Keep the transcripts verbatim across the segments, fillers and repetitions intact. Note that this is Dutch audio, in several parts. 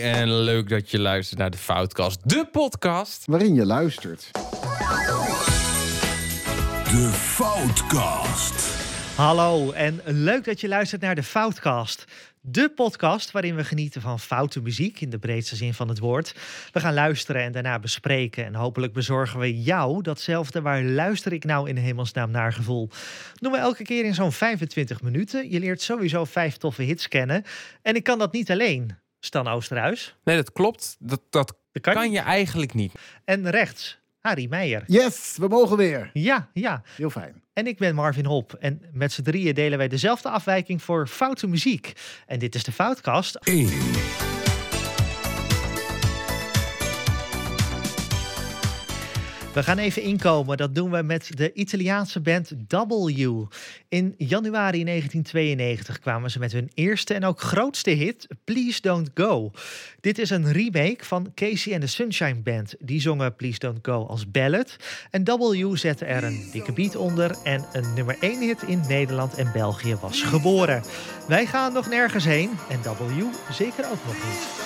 En leuk dat je luistert naar de Foutcast, de podcast waarin je luistert. De Foutcast. Hallo en leuk dat je luistert naar de Foutcast. De podcast waarin we genieten van foute muziek in de breedste zin van het woord. We gaan luisteren en daarna bespreken en hopelijk bezorgen we jou datzelfde waar luister ik nou in hemelsnaam naar gevoel. Doen we elke keer in zo'n vijfentwintig minuten. Je leert sowieso vijf toffe hits kennen. En ik kan dat niet alleen, Stan Oosterhuis. Nee, dat klopt. Dat, dat, Dat kan kan niet. je eigenlijk niet. En rechts, Harry Meijer. Yes, we mogen weer. Ja, ja. Heel fijn. En ik ben Marvin Hop. En met z'n drieën delen wij dezelfde afwijking voor foute muziek. En dit is de Foutcast. één. We gaan even inkomen. Dat doen we met de Italiaanse band W. In januari negentien tweeënnegentig kwamen ze met hun eerste en ook grootste hit, Please Don't Go. Dit is een remake van Casey and the Sunshine Band. Die zongen Please Don't Go als ballad. En W zette er een dikke beat onder en een nummer één hit in Nederland en België was geboren. Wij gaan nog nergens heen en W zeker ook nog niet.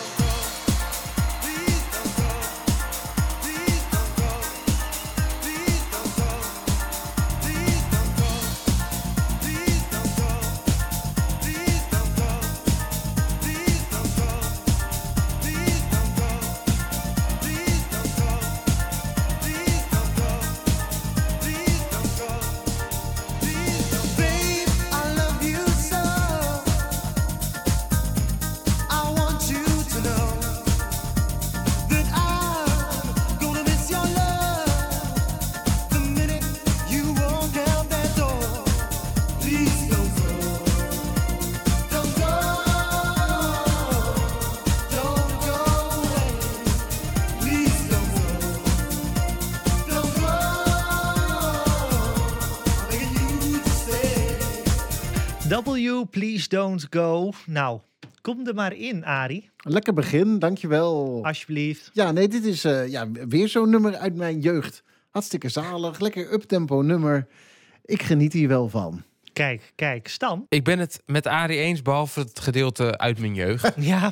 W, Please Don't Go. Nou, kom er maar in, Arie. Lekker begin, dankjewel. Alsjeblieft. Ja, nee, dit is uh, ja, weer zo'n nummer uit mijn jeugd. Hartstikke zalig, lekker uptempo nummer. Ik geniet hier wel van. Kijk, kijk, Stan. Ik ben het met Arie eens, behalve het gedeelte uit mijn jeugd. Ja.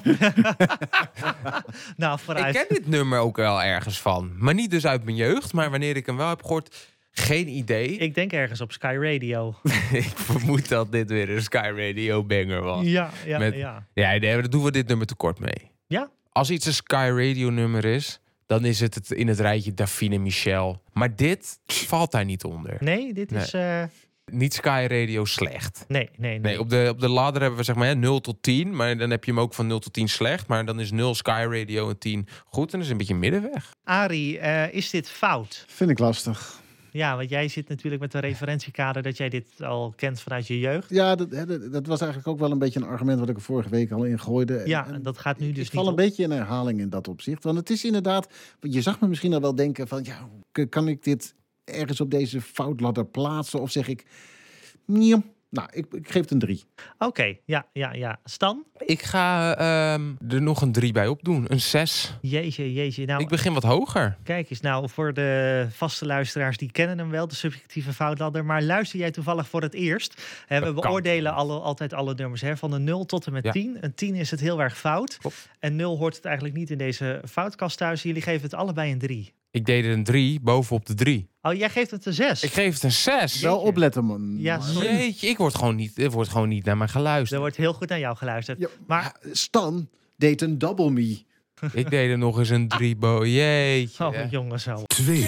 Nou, vooruit. Ik ken dit nummer ook wel ergens van. Maar niet dus uit mijn jeugd, maar wanneer ik hem wel heb gehoord, geen idee. Ik denk ergens op Sky Radio. Ik vermoed dat dit weer een Sky Radio banger was. Ja, ja, Met- ja. Ja, nee, daar doen we dit nummer tekort mee. Ja? Als iets een Sky Radio nummer is, dan is het, het in het rijtje Davine Michel. Maar dit valt daar niet onder. Nee, dit is... eh, Niet Sky Radio slecht. Nee, nee, nee. Nee, op de, op de ladder hebben we zeg maar hè, nul tot tien. Maar dan heb je hem ook van nul tot tien slecht. Maar dan is nul Sky Radio en tien goed. En dat is een beetje middenweg. Arie, eh, is dit fout? Vind ik lastig. Ja, want jij zit natuurlijk met een referentiekader dat jij dit al kent vanuit je jeugd. Ja, dat, hè, dat, dat was eigenlijk ook wel een beetje een argument wat ik er vorige week al in gooide. Ja, En- en dat gaat nu ik dus val niet een op. beetje in herhaling in dat opzicht. Want het is inderdaad, je zag me misschien al wel denken van, ja, k- kan ik dit ergens op deze foutladder plaatsen? Of zeg ik, nee, nou, ik, ik geef het een drie. Oké, ja, ja, ja. Stan? Ik ga ehm, er nog een drie bij opdoen. Een zes. Jeetje, jeetje. Nou, Ik begin wat hoger. kijk eens nou, voor de vaste luisteraars, die kennen hem wel, de subjectieve foutladder. Maar luister jij toevallig voor het eerst? Hè, we Dat kan. beoordelen alle, altijd alle nummers, hè, van een nul tot en met Ja. tien. Een tien is het heel erg fout. Klopt. En nul hoort het eigenlijk niet in deze foutkast thuis. Jullie geven het allebei een drie. Ik deed er een drie bovenop de drie. Oh, jij geeft het een zes. Ik geef het een zes. Wel opletten, man. Ja, sorry. Jeetje, ik word gewoon niet, er wordt gewoon niet naar mij Er geluisterd. wordt heel goed naar jou geluisterd. Ja, Maar, Stan deed een double me. Ik deed er nog eens een drie bo. Jeetje. oh jongen zo. twee.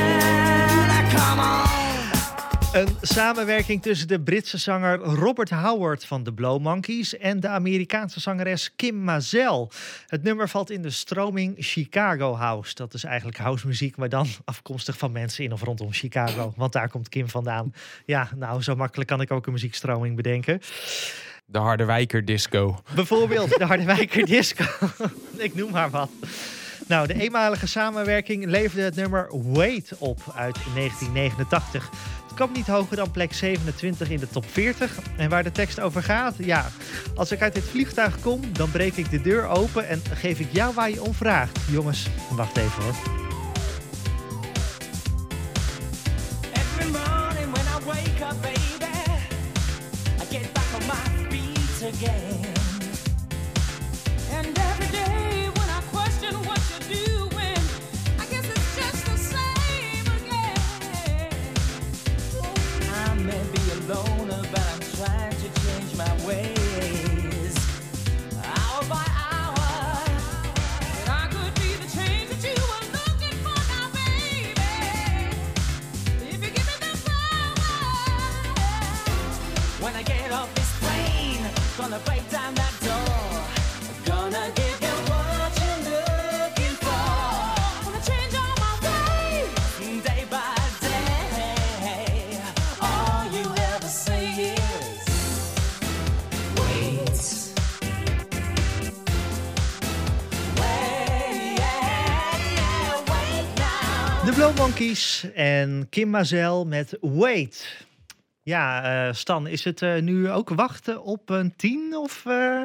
Een samenwerking tussen de Britse zanger Robert Howard van de Blow Monkeys en de Amerikaanse zangeres Kim Mazel. Het nummer valt in de stroming Chicago House. Dat is eigenlijk housemuziek, maar dan afkomstig van mensen in of rondom Chicago. Want daar komt Kim vandaan. Ja, nou, zo makkelijk kan ik ook een muziekstroming bedenken. De Harderwijker disco. Bijvoorbeeld de Harderwijker Disco. Ik noem maar wat. Nou, de eenmalige samenwerking leverde het nummer Wait op uit negentien negenentachtig. Het kwam niet hoger dan plek zevenentwintig in de top veertig. En waar de tekst over gaat? Ja, als ik uit dit vliegtuig kom, dan breek ik de deur open en geef ik jou waar je om vraagt. Jongens, wacht even hoor. Every morning when I wake up, baby, I get back on my feet again. And every day De Blow Monkeys en Kim Mazel met Wait. Ja, uh, Stan, is het uh, nu ook wachten op een tien? Of, uh...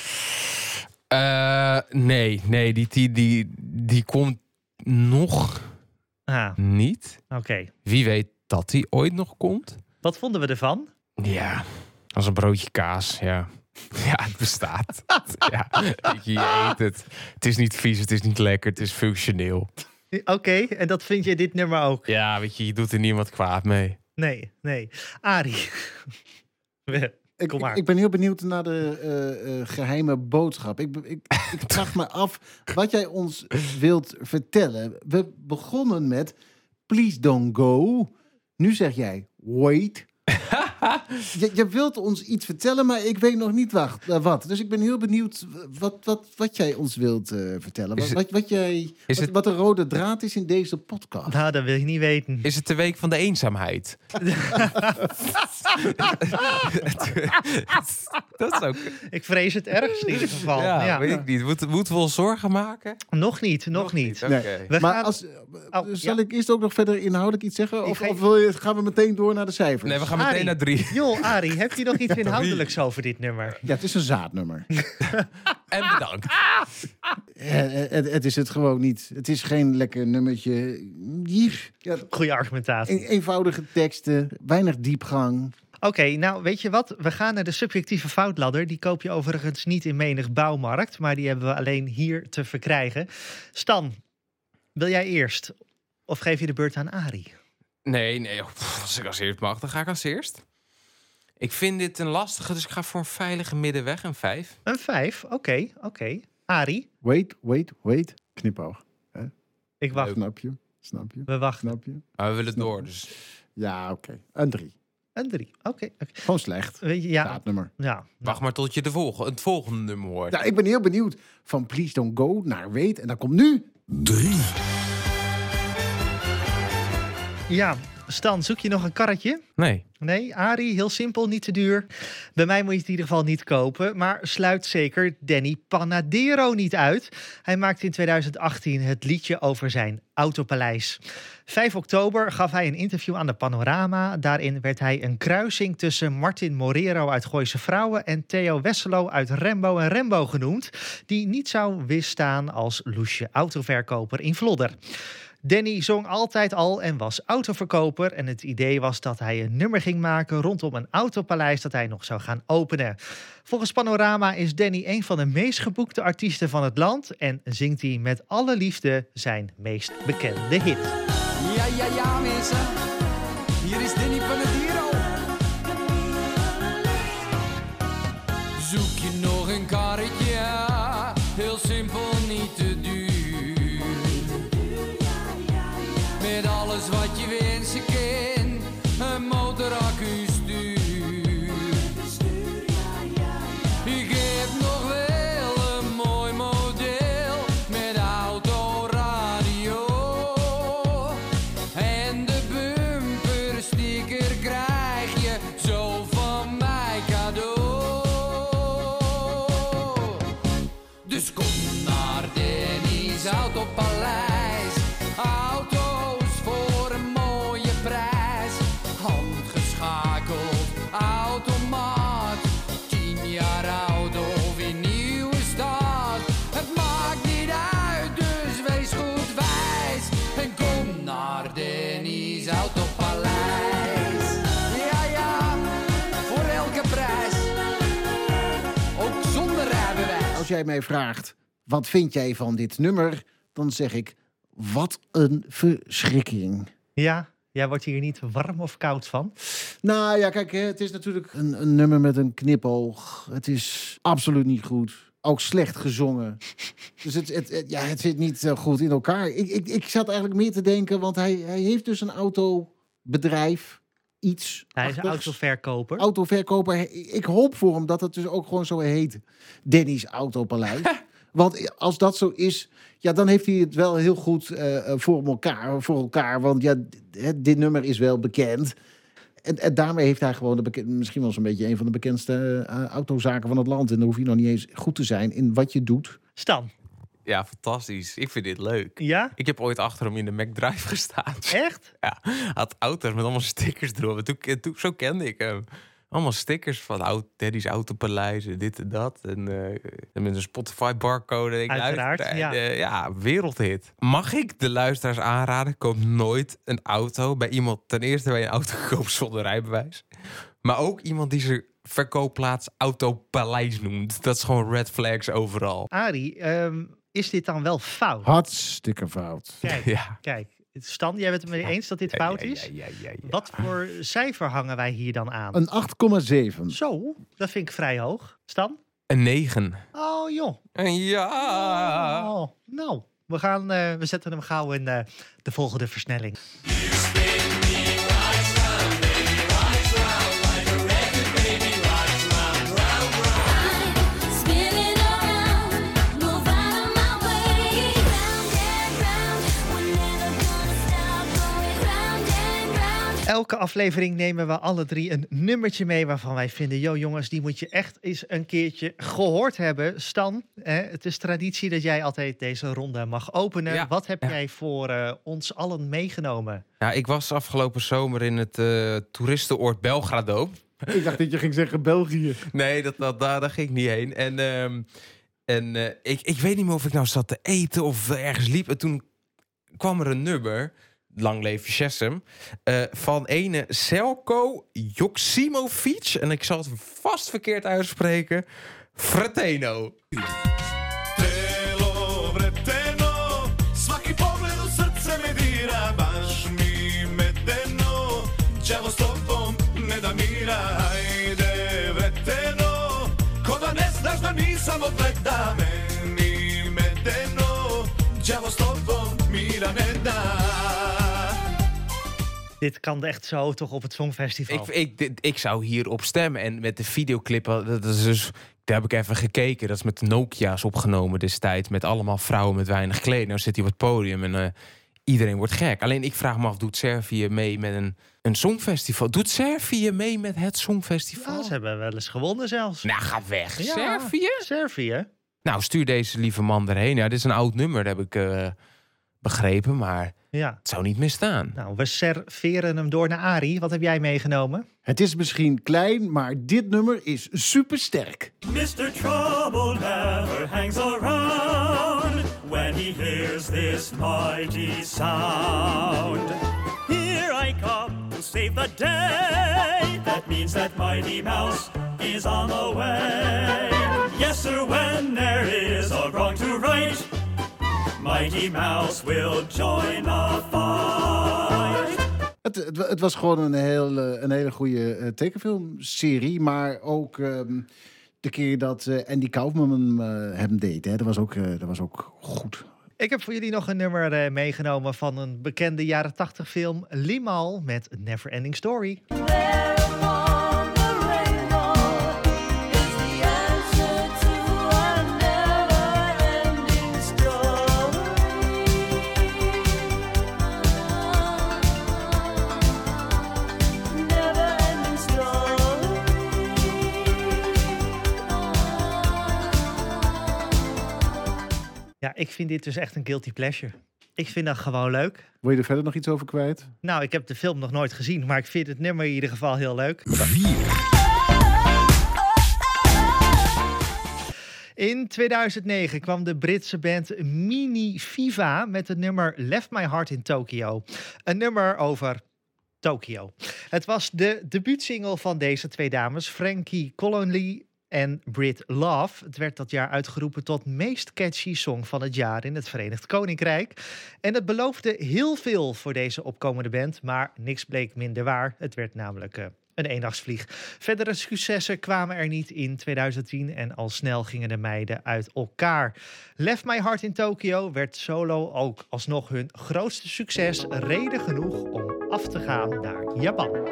Uh, nee, nee, die, die, die, die komt nog ah, niet. Oké. Okay. Wie weet dat die ooit nog komt? Wat vonden we ervan? Ja, als een broodje kaas, ja. Ja, het bestaat. Ja, je eet het. Het is niet vies, het is niet lekker, het is functioneel. Oké, okay, en dat vind je dit nummer ook? Ja, weet je, je doet er niemand kwaad mee. Nee, nee. Arie. Ik, Kom maar. Ik, ik ben heel benieuwd naar de uh, uh, geheime boodschap. Ik, ik, ik vraag me af wat jij ons wilt vertellen. We begonnen met please don't go. Nu zeg jij wait. je, je wilt ons iets vertellen, maar ik weet nog niet wacht, uh, wat. Dus ik ben heel benieuwd wat, wat, wat jij ons wilt uh, vertellen. Wat, wat, wat, jij, wat, het... wat de rode draad is in deze podcast. Nou, dat wil je niet weten. Is het de week van de eenzaamheid? Dat is ook... Ik vrees het ergst in ieder geval. Ja, ja. weet ik niet. Moet, moeten we ons zorgen maken? Nog niet, nog, nog niet. niet. Okay. Nee. We maar gaan... als, oh, zal ja. ik eerst ook nog verder inhoudelijk iets zeggen? Of, geef... of wil je, gaan we meteen door naar de cijfers? Nee, we gaan meteen Arie. naar drie. Joh, Arie, heb je nog iets inhoudelijks over dit nummer? Ja, het is een zaadnummer. En bedankt. het, het, het is het gewoon niet. Het is geen lekker nummertje. Ja, Goeie argumentatie. een, eenvoudige teksten, weinig diepgang. Oké, okay, nou weet je wat? We gaan naar de subjectieve foutladder. Die koop je overigens niet in menig bouwmarkt, maar die hebben we alleen hier te verkrijgen. Stan, wil jij eerst? Of geef je de beurt aan Arie? Nee, nee. Pff, als ik als eerst mag, dan ga ik als eerst. Ik vind dit een lastige, dus ik ga voor een veilige middenweg, een vijf. Een vijf, oké, okay, oké. Okay. Arie? Wait, wait, wait. Knipoog. Hè? Ik wacht. Snap je? Snap je? We wachten. Snap je? Maar we willen Snap door, je? dus... Ja, oké. Okay. Een drie. Een drie, oké. Okay, okay. Gewoon slecht. Weet je, ja. Zaadnummer. Ja. Nou. Wacht maar tot je de volgende, het volgende nummer hoort. Nou, ik ben heel benieuwd. Van Please Don't Go naar Wait. En dan komt nu... drie. Ja, Stan, zoek je nog een karretje? Nee. Nee, Arie, heel simpel, niet te duur. Bij mij moet je het in ieder geval niet kopen. Maar sluit zeker Danny Panadero niet uit. Hij maakte in tweeduizend achttien het liedje over zijn autopaleis. vijf oktober gaf hij een interview aan de Panorama. Daarin werd hij een kruising tussen Martin Morero uit Gooise Vrouwen en Theo Wesselo uit Rembo en Rembo genoemd. Die niet zou weerstaan als loesje autoverkoper in Vlodder. Danny zong altijd al en was autoverkoper. En het idee was dat hij een nummer ging maken rondom een autopaleis dat hij nog zou gaan openen. Volgens Panorama is Danny een van de meest geboekte artiesten van het land. En zingt hij met alle liefde zijn meest bekende hit. Ja, ja, ja, mensen. Hier is Danny Panadero. Zoek je nog een karretje? Heel simpel, niet te duur. Met alles wat je wensen kent, een motoraccu stuur. Ik heb nog wel een mooi model met autoradio. En de bumpersticker krijg je zo van mij cadeau. Dus kom naar Danny's Autopaleis. Auto automaat, tien jaar oud of in nieuwe staat. Het maakt niet uit, dus wees goed wijs. En kom naar Danny's Autopaleis. Ja, ja, voor elke prijs. Ook zonder rijbewijs. Als jij mij vraagt, wat vind jij van dit nummer? Dan zeg ik, wat een verschrikking. Ja, jij wordt hier niet warm of koud van? Nou ja, kijk, het is natuurlijk een, een nummer met een knipoog. Het is absoluut niet goed. Ook slecht gezongen. Dus het, het, het, ja, het zit niet uh, goed in elkaar. Ik, ik, ik zat eigenlijk meer te denken, want hij, hij heeft dus een autobedrijf. Iets. Hij is een achtigs. autoverkoper. Autoverkoper. Ik hoop voor hem dat het dus ook gewoon zo heet. Danny's Autopaleis. Want als dat zo is, ja, dan heeft hij het wel heel goed uh, voor elkaar, voor elkaar. Want ja, d- dit nummer is wel bekend. En, en daarmee heeft hij gewoon de beke- misschien wel zo'n beetje een van de bekendste uh, autozaken van het land. En dan hoef je nog niet eens goed te zijn in wat je doet. Stan. Ja, fantastisch. Ik vind dit leuk. Ja? Ik heb ooit achter hem in de McDrive gestaan. Echt? Ja, hij had auto's met allemaal stickers erop. En toen, toen, zo kende ik hem. Allemaal stickers van oud, Daddy's Autopaleizen, dit en dat. En uh, met een Spotify barcode. Ik Uiteraard, luister, ja. Uh, ja, wereldhit. Mag ik de luisteraars aanraden? Koop nooit een auto bij iemand. Ten eerste bij een auto gekoopt zonder rijbewijs. Maar ook iemand die zijn verkoopplaats Autopaleis noemt. Dat is gewoon red flags overal. Arie, um, is dit dan wel fout? Hartstikke fout. Kijk, Ja. kijk. Stan, jij bent het mee eens dat dit fout Ja, ja, is? ja, ja, ja, ja. Wat voor cijfer hangen wij hier dan aan? Een acht komma zeven. Zo, dat vind ik vrij hoog. Stan? Een negen. Oh joh. En ja. Oh, nou, we, gaan, uh, we zetten hem gauw in uh, de volgende versnelling. Elke aflevering nemen we alle drie een nummertje mee waarvan wij vinden... yo jongens, die moet je echt eens een keertje gehoord hebben. Stan, eh, het is traditie dat jij altijd deze ronde mag openen. Ja, Wat heb ja. jij voor uh, ons allen meegenomen? Ja, ik was afgelopen zomer in het uh, toeristenoord Belgrado. Ik dacht dat je ging zeggen België. Nee, dat, dat, daar, daar ging ik niet heen. En, um, en uh, ik, ik weet niet meer of ik nou zat te eten of ergens liep. En toen kwam er een nummer... Lang leven Chessem, uh, van ene Selko Joksimovic. En ik zal het vast verkeerd uitspreken. Frateno. Telo vreteno, svaki pogled u srce me dira, baš mi medeno, đavo s tobom ne da mira, ajde vreteno, ko da ne znaš da nisam odgleda, meni medeno, đavo s tobom mira ne da. Dit kan echt zo toch op het Songfestival. Ik, ik, ik, ik zou hierop stemmen. En met de videoclip, dat is dus, daar heb ik even gekeken. Dat is met de Nokia's opgenomen destijds. Met allemaal vrouwen met weinig kleding. Nou zit hij op het podium en uh, iedereen wordt gek. Alleen ik vraag me af, doet Servië mee met een, een Songfestival? Doet Servië mee met het Songfestival? Ja, ze hebben wel eens gewonnen zelfs. Nou, ga weg. Ja, Servië? Servië. Nou, stuur deze lieve man erheen. Ja, dit is een oud nummer, dat heb ik uh, begrepen. Maar Ja. het zou niet misstaan. Nou, we serveren hem door naar Arie. Wat heb jij meegenomen? Het is misschien klein, maar dit nummer is supersterk. Mister Trouble never hangs around when he hears this mighty sound. Here I come to save the day. That means that Mighty Mouse is on the way. Yes, sir, when there is a wrong to right, Mighty Mouse will join the fight. Het, het, het was gewoon een, heel, een hele goede uh, tekenfilmserie, maar ook um, de keer dat uh, Andy Kaufman uh, hem deed, hè, dat was ook, uh, dat was ook goed. Ik heb voor jullie nog een nummer uh, meegenomen van een bekende jaren tachtig film, Limahl met Never Ending Story. Ja, ik vind dit dus echt een guilty pleasure. Ik vind dat gewoon leuk. Wil je er verder nog iets over kwijt? Nou, ik heb de film nog nooit gezien, maar ik vind het nummer in ieder geval heel leuk. In tweeduizend negen kwam de Britse band Mini Viva met het nummer Left My Heart in Tokyo. Een nummer over Tokyo. Het was de debuutsingle van deze twee dames, Frankie Connolly en Brit Love. Het werd dat jaar uitgeroepen tot meest catchy song van het jaar in het Verenigd Koninkrijk. En het beloofde heel veel voor deze opkomende band, maar niks bleek minder waar. Het werd namelijk uh, een eendagsvlieg. Verdere successen kwamen er niet in tweeduizend tien en al snel gingen de meiden uit elkaar. Left My Heart in Tokyo werd solo ook alsnog hun grootste succes. Reden genoeg om af te gaan naar Japan.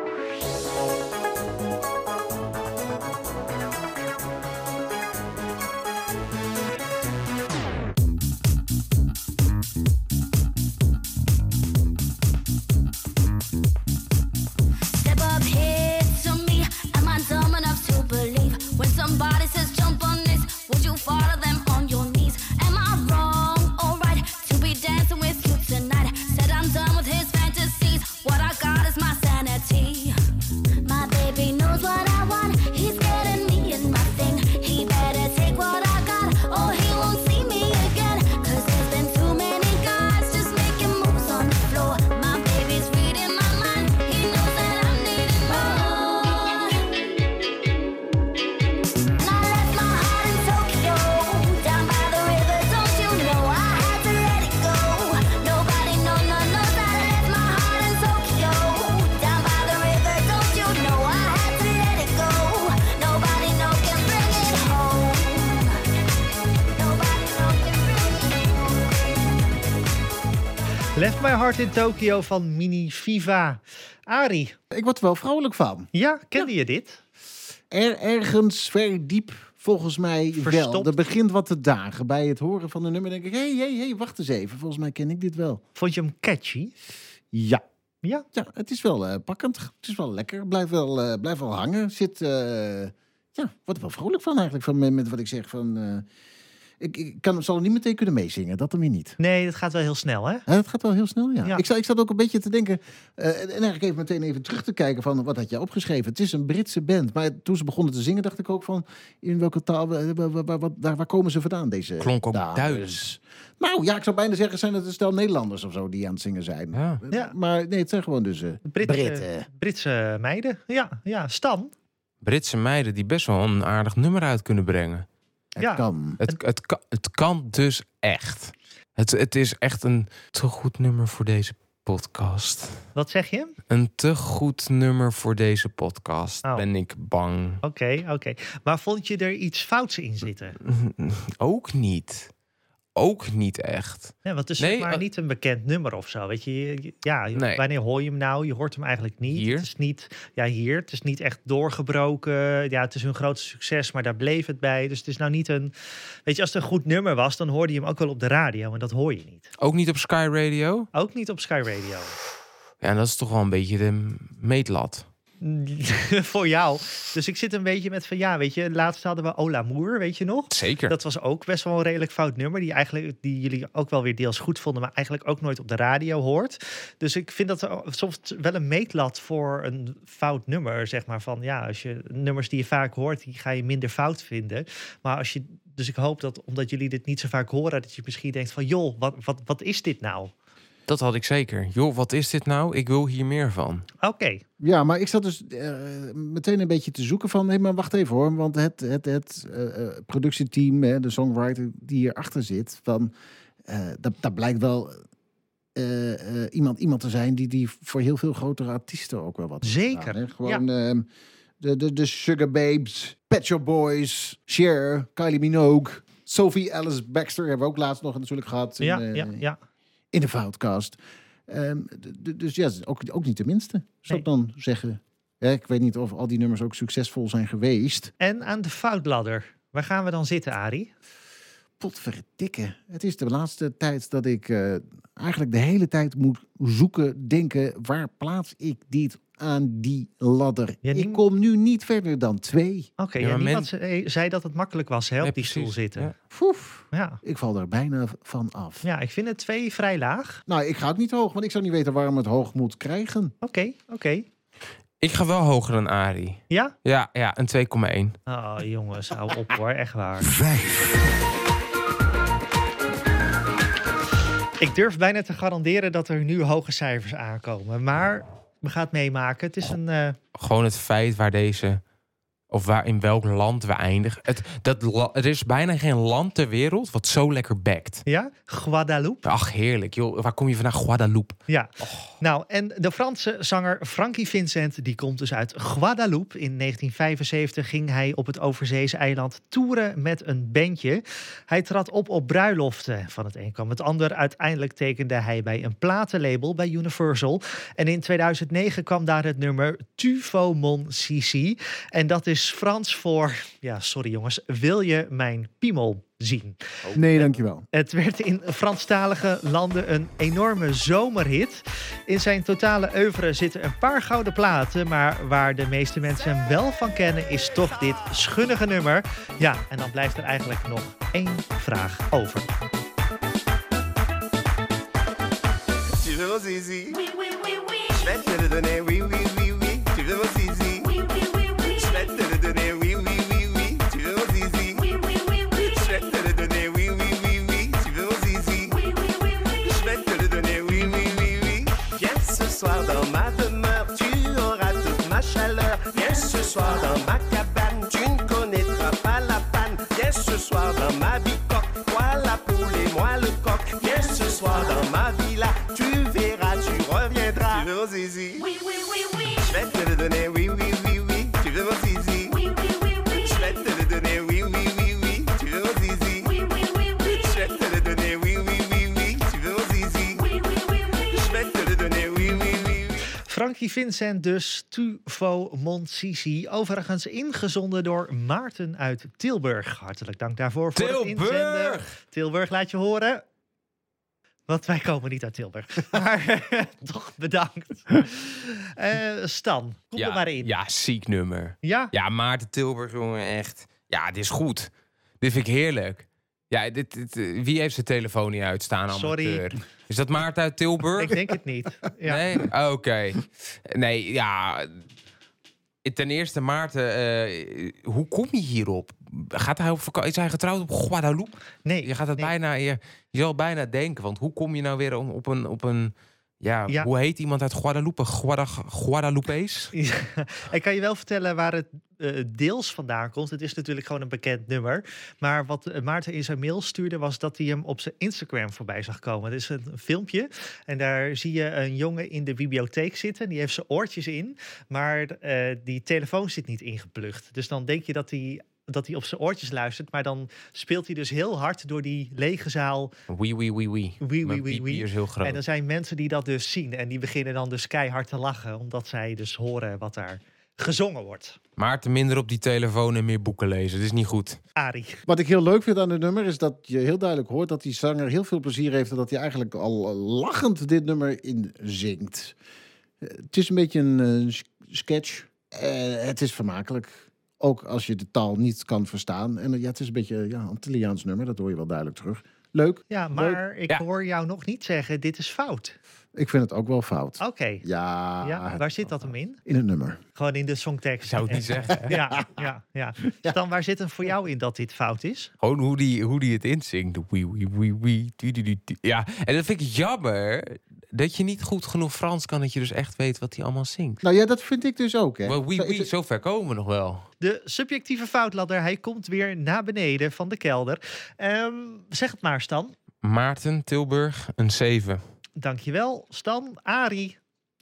When somebody says jump on this, would you follow them on your knees? Am I wrong? Left My Heart in Tokyo van Mini Viva. Arie, Ik word er wel vrolijk van. ja, kende je dit? Er, ergens ver diep, volgens mij wel. Verstopt. Er begint wat te dagen. Bij het horen van de nummer denk ik... hé, hey, hey, hey, wacht eens even. Volgens mij ken ik dit wel. Vond je hem catchy? Ja. Ja. Ja, het is wel uh, pakkend. Het is wel lekker. Blijf wel, uh, blijf wel hangen. Zit, uh, ja, word er wel vrolijk van eigenlijk. Van, met, met wat ik zeg van... Uh, ik, ik kan, zal er niet meteen kunnen meezingen. Dat dan weer niet. Nee, dat gaat wel heel snel, hè? Ja, het gaat wel heel snel, ja. Ja. Ik, zat, ik zat ook een beetje te denken... Uh, en eigenlijk even meteen even terug te kijken van... wat had jij opgeschreven? Het is een Britse band. Maar toen ze begonnen te zingen dacht ik ook van... in welke taal... Waar, waar, waar, waar, waar komen ze vandaan, deze Klonk ook dames? Duits. Nou ja, ik zou bijna zeggen... zijn het een stel Nederlanders of zo die aan het zingen zijn. Ja. Ja. Maar nee, het zijn gewoon dus... Uh, Britse, Britten. Britse meiden. Ja, ja. Stan. Britse meiden die best wel een aardig nummer uit kunnen brengen. Het Ja. kan. Het, het, kan, het kan dus echt. Het, het is echt een te goed nummer voor deze podcast. Wat zeg je? Een te goed nummer voor deze podcast, Oh. ben ik bang. Oké, oké. Maar vond je er iets fouts in zitten? Ook niet. Ook niet echt. Nee, want het is Nee, zeg maar uh, niet een bekend nummer of zo. Weet je, Je- ja, je- Nee. wanneer hoor je hem nou? Je hoort hem eigenlijk niet. Hier? Het is niet, ja, hier. Het is niet echt doorgebroken. Ja, het is hun grootste succes, maar daar bleef het bij. Dus het is nou niet een... Weet je, als het een goed nummer was, dan hoorde je hem ook wel op de radio. En dat hoor je niet. Ook niet op Sky Radio. Ook niet op Sky Radio. Ja, dat is toch wel een beetje de meetlat. Voor jou. Dus ik zit een beetje met van, ja, weet je, laatst hadden we Ola Moer, weet je nog? Zeker. Dat was ook best wel een redelijk fout nummer. Die, eigenlijk, die jullie ook wel weer deels goed vonden, maar eigenlijk ook nooit op de radio hoort. Dus ik vind dat er soms wel een meetlat voor een fout nummer. Zeg maar van ja, als je nummers die je vaak hoort, die ga je minder fout vinden. Maar als je. Dus ik hoop dat omdat jullie dit niet zo vaak horen, dat je misschien denkt van joh, wat, wat, wat is dit nou? Dat had ik zeker. Joh, wat is dit nou? Ik wil hier meer van. Oké. Ja, maar ik zat dus uh, meteen een beetje te zoeken van... hé, maar wacht even hoor, want het, het, het uh, productieteam, hè, de songwriter die hierachter zit... van uh, dat, dat blijkt wel uh, uh, iemand, iemand te zijn die, die voor heel veel grotere artiesten ook wel wat heeft Zeker, gedaan, hè. Gewoon uh, de, de, de Sugar Babes, Pet Shop Boys, Cher, Kylie Minogue... Sophie Alice Baxter hebben we ook laatst nog natuurlijk gehad. Ja, in, uh, ja, ja. in de Foutcast. Um, d- d- dus ja, ook, ook niet de minste, zou ik dan zeggen. Ja, ik weet niet of al die nummers ook succesvol zijn geweest. En aan de foutladder. Waar gaan we dan zitten, Arie? Potverdikke. Het is de laatste tijd dat ik uh, eigenlijk de hele tijd moet zoeken, denken... waar plaats ik dit aan die ladder? Ja, die- Ik kom nu niet verder dan twee. Oké, Ja, ja, maar niemand ze- zei dat het makkelijk was hè, op Nee, die precies. stoel zitten. Ja. Foef, Ja. ik val er bijna van af. ja, ik vind het twee vrij laag. Nou, ik ga ook niet hoog, want ik zou niet weten waarom het hoog moet krijgen. Oké, oké. Ik ga wel hoger dan Arie. Ja? Ja, ja, een twee komma één. Oh, jongens, hou op hoor, echt waar. Ik durf bijna te garanderen dat er nu hoge cijfers aankomen. Maar we gaan het meemaken. Het is een... eh, Gewoon het feit waar deze... of waar in welk land we eindigen. Het, dat, la- er is bijna geen land ter wereld wat zo lekker backt. ja, Guadeloupe. Ach, heerlijk. Joh, waar kom je vandaan? Guadeloupe. Ja, nou en de Franse zanger Frankie Vincent, die komt dus uit Guadeloupe. In negentien vijfenzeventig ging hij op het overzeese eiland toeren met een bandje. Hij trad op op bruiloften. Van het een kwam het ander. Uiteindelijk tekende hij bij een platenlabel bij Universal. En in tweeduizend negen kwam daar het nummer Tu faux mon Sissi. En dat is Frans voor, ja sorry jongens, wil je mijn piemel zien? Nee, dankjewel. Het werd in Franstalige landen een enorme zomerhit. In zijn totale oeuvre zitten een paar gouden platen, maar waar de meeste mensen hem wel van kennen is toch dit schunnige nummer. Ja, en dan blijft er eigenlijk nog één vraag over. Tu veux mon zizi? Je vais te le donner, oui, oui, oui, oui. Tu veux mon zizi? Je vais te le donner, oui, oui, oui, oui. Tu veux mon zizi? Je vais te le donner, oui, oui, oui, oui. Tu veux mon zizi? Je vais te le donner, oui, oui, oui, oui. Viens ce soir dans ma demeure, tu auras toute ma chaleur. Viens ce soir dans ma cabane, tu ne connaîtras pas la panne. Viens ce soir dans ma bicoque, toi la poule et moi le coq. Viens ce soir dans ma villa, tu verras, tu reviendras. Tu veux mon zizi? Je vais te le donner, oui, oui, oui, oui. Tu veux mon zizi? Je vais te le donner, oui, oui, oui, oui. Tu veux mon zizi? Je vais te le donner, oui, oui, oui, oui. Tu veux mon zizi? Frankie Vincent dus, Tu Vo Mon Sisi. Overigens ingezonden door Maarten uit Tilburg. Hartelijk dank daarvoor voor het inzenden. Tilburg! Tilburg, laat je horen. Want wij komen niet uit Tilburg. Maar toch bedankt. Uh, Stan, kom Ja, er maar in. ja, ziek nummer. Ja? Ja, Maarten Tilburg, jongen, echt. Ja, dit is goed. Dit vind ik heerlijk. Ja, dit, dit, eh, wie heeft zijn telefoon niet uitstaan? Sorry. Amateur? Is dat Maarten uit Tilburg? Ik denk het niet. Ja. Nee? Oké. Nee, ja. Ten eerste, Maarten, eh, hoe kom je hierop? Gaat hij op vaka- is hij getrouwd op Guadeloupe? Nee. Je gaat het nee. bijna, je, je zal bijna denken, want hoe kom je nou weer om- op een, op een ja, Ja. hoe heet iemand uit Guadeloupe? Guada, Guadeloupees? Ja, ik kan je wel vertellen waar het eh, deels vandaan komt. Het is natuurlijk gewoon een bekend nummer. Maar wat eh, Maarten in zijn mail stuurde was dat hij hem op zijn Instagram voorbij zag komen. Het is een filmpje en daar zie je een jongen in de bibliotheek zitten. Die heeft zijn oortjes in, maar eh, die telefoon zit niet ingeplucht. Dus dan denk je dat hij... dat hij op zijn oortjes luistert, maar dan speelt hij dus heel hard door die lege zaal. Wee, wee, wee, wee. Wee, Mijn wee, wee, piep wee. hier is heel groot. En er zijn mensen die dat dus zien en die beginnen dan dus keihard te lachen, omdat zij dus horen wat daar gezongen wordt. Maarten, minder op die telefoon en meer boeken lezen. Dat is niet goed. Arie. Wat ik heel leuk vind aan het nummer is dat je heel duidelijk hoort dat die zanger heel veel plezier heeft en dat hij eigenlijk al eh, lachend dit nummer inzingt. Eh, Het is een beetje een eh, s- sketch. Eh, het is vermakelijk. Ook als je de taal niet kan verstaan. En eh, ja, het is een beetje ja, een Antilliaans nummer, dat hoor je wel duidelijk terug. Leuk. Ja, maar ik Ja. hoor jou nog niet zeggen, dit is fout. Ik vind het ook wel fout. Oké. Ja, Ja, het waar is zit wel dat hem in? in het nummer. Gewoon in de Ik songtekst. zou het niet zeggen. hè? Ja, ja, ja. Dan waar zit hem voor jou in dat dit fout is? Gewoon hoe die, hoe die het inzingt. Wee, wee, wee, wee, die, die, die, die. Ja, en dat vind ik jammer dat je niet goed genoeg Frans kan, dat je dus echt weet wat hij allemaal zingt. Nou ja, dat vind ik dus ook. Hè. Maar wee, Zo- wee, zo ver komen we nog wel. De subjectieve foutladder, hij komt weer naar beneden van de kelder. Ehm, zeg het maar, Stan. Maarten, Tilburg, een zeven. Dankjewel. Stan, Arie.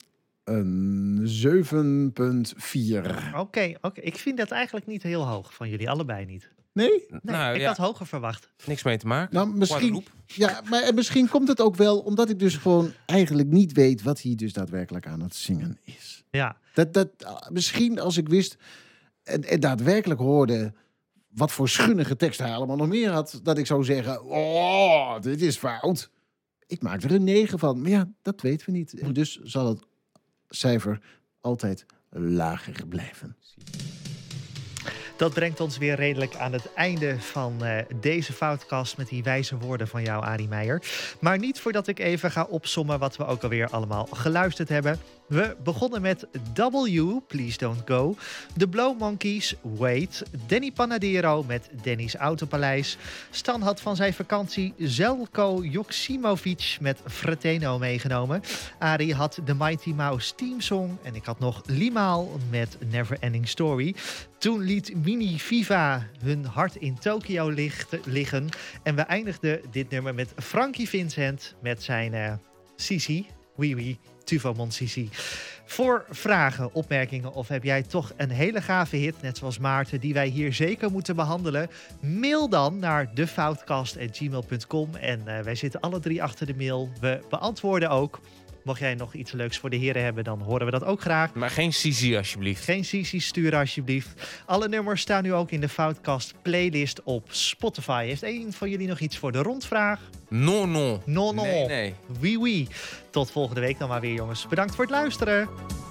Een zeven komma vier. Oké, oké. Ik vind dat eigenlijk niet heel hoog van jullie, allebei niet. Nee? Nee, Nou, ik ja. had hoger verwacht. Niks mee te maken. Nou, misschien, Guadeloupe. ja, maar en misschien komt het ook wel omdat ik dus gewoon eigenlijk niet weet wat hij dus daadwerkelijk aan het zingen is. Ja, Dat, dat, ah, misschien als ik wist en, en daadwerkelijk hoorde wat voor schunnige tekst hij allemaal nog meer had, dat ik zou zeggen, oh, dit is fout. Ik maak er een negen van. Maar ja, dat weten we niet. En dus zal het cijfer altijd lager blijven. dat brengt ons weer redelijk aan het einde van eh, deze Foutkast met die wijze woorden van jou, Arie Meijer. Maar niet voordat ik even ga opsommen wat we ook alweer allemaal geluisterd hebben. We begonnen met W, Please Don't Go. The Blow Monkeys, Wait. Danny Panadero met Danny's Autopaleis. Stan had van zijn vakantie Zelko Joksimovic met Frateno meegenomen. Arie had de Mighty Mouse teamsong. En ik had nog Limaal met Never Ending Story. Toen liet Mini Viva hun hart in Tokio licht- liggen. En we eindigden dit nummer met Frankie Vincent met zijn uh, Sisi, Oui Oui, Tu Vo Mon Sisi. Voor vragen, opmerkingen of heb jij toch een hele gave hit, net zoals Maarten, die wij hier zeker moeten behandelen? Mail dan naar de foutcast at gmail dot com en uh, wij zitten alle drie achter de mail. We beantwoorden ook. Mocht jij nog iets leuks voor de heren hebben, dan horen we dat ook graag. Maar geen Sisi alsjeblieft. Geen Sisi sturen alsjeblieft. Alle nummers staan nu ook in de Foutcast playlist op Spotify. Heeft één van jullie nog iets voor de rondvraag? Non, non. Non, non. Nee, nee. Oui, oui. Tot volgende week dan maar weer, jongens. Bedankt voor het luisteren.